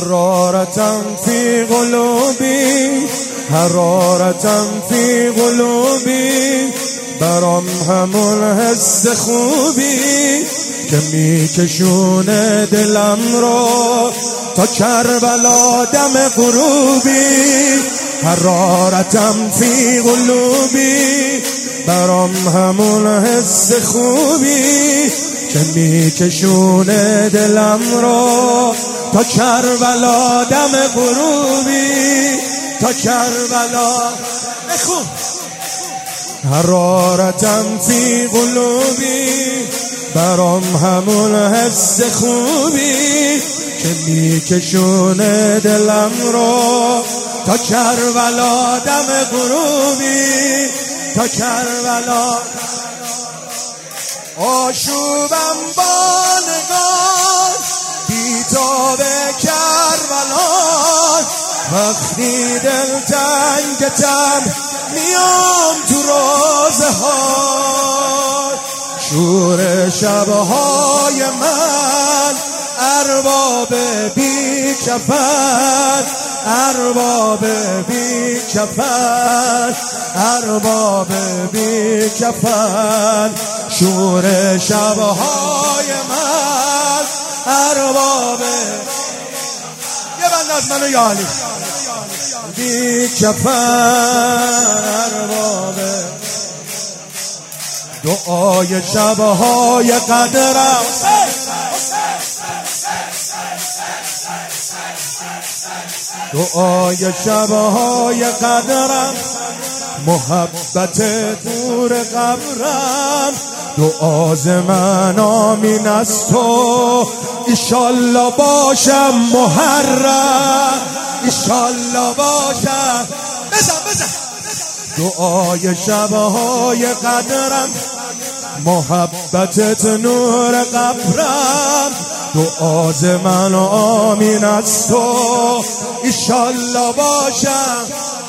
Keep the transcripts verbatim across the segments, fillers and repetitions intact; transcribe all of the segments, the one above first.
حرارة في قلوبی، حرارة في قلوبی، برام همون حس خوبی که میکشونه دلم رو تا کربلا دم غروبی. حرارتم فی قلوبی، برام همون حس خوبی که میکشونه دلم رو تا کربلا دم غروبی، تا کربلا. بخون. حرارتم فی قلوبی، برام همون حس خوبی که میکشونه دلم رو تا کربلا دم غروبی، تا کربلا. آشوبم با نگاه بیتاب کربلا، وقتی دل تنگتم میام تو روزه ها. شور شبهای من ارباب بی کفن، ارباب بی کفن، ارباب بی کفن. شور شبهای من ارباب یه بند از منو یالی بی کفن، ارباب. دعای شبهای قدرم، دعای شبهای قدرم، محبت دور قبرم. دعا ز من آمین از تو، ایشالله باشم محرم، ایشالله باشم. بزن بزن. دعای شبهای قدرم، محبتت نور قبرم. دعا ز من آمین از تو، ایشالله باشم.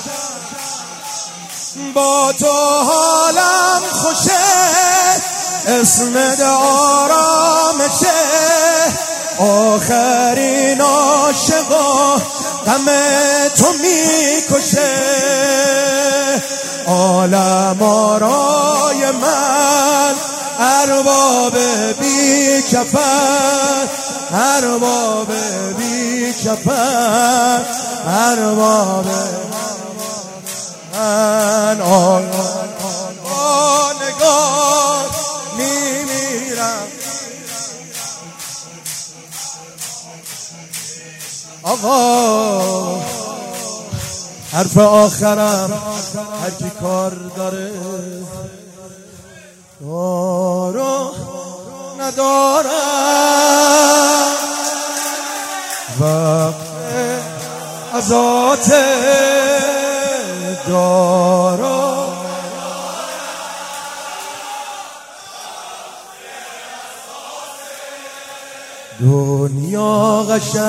با تو حالم خوشه، اسمت آرامشه. آخرین عاشقا غم تو میکشه. عالم آرای من ارباب بی کفن، ارباب بی کفن، ارباب من. آن آن نگاه میمیرم. آقا حرف آخرم هر کی کار داره دارو ندارم. وقت ازات دارو دنیا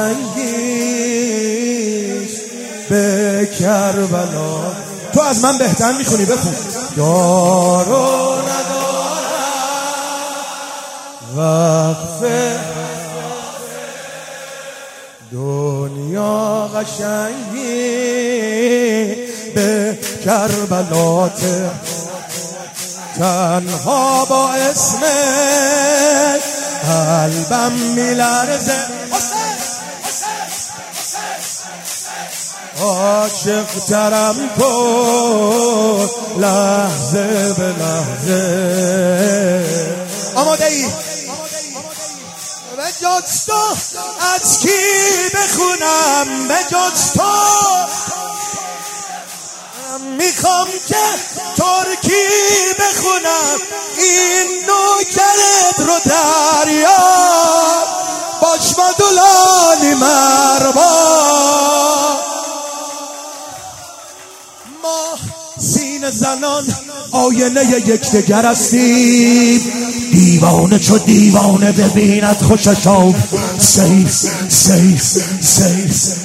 قشنگیش به کربلا. تو از من بهتر میخونی، بخون. دارو ندارم وقفه، دنیا قشنگی به کربلات. تنها با اسمت قلبم میلرزه. عاشق ترم کن لحظه به لحظه. آماده ای؟ به جز تو از کی بخونم، به جز تو میخوام که ترکی بخونم. این نوکرت رو دریا باش مدولانی مربا. ما سینه زنان آینه یکدیگر هستیم. دیوانه چو دیوانه ببیند خوشش آب. سیف سیف سیف